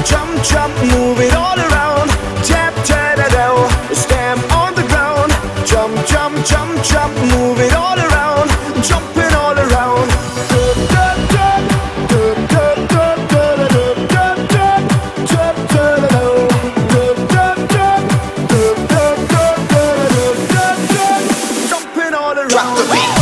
jump, jump, move it all around. Tap, tap, da, da, stamp on the ground. Jump, jump, jump, jump, move it all around. Jumping all around. Jumping all around. Drop the beat.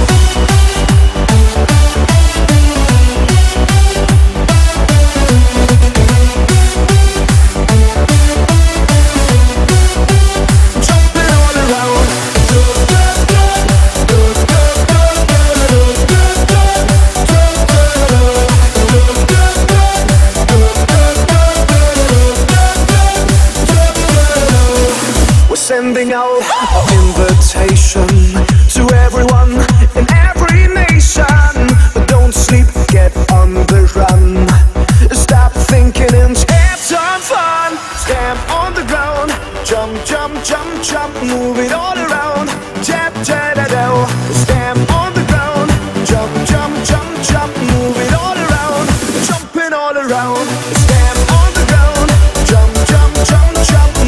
Sending out our invitation to everyone in every nation. But don't sleep, get on the run. Stop thinking and have some fun. Stamp on the ground. Jump, jump, jump, jump, move it all around. Tap, tap, da, da. Stamp on the ground. Jump, jump, jump, jump, move it all around. Jumping all around. Stamp on the ground. Jump, jump, jump, jump.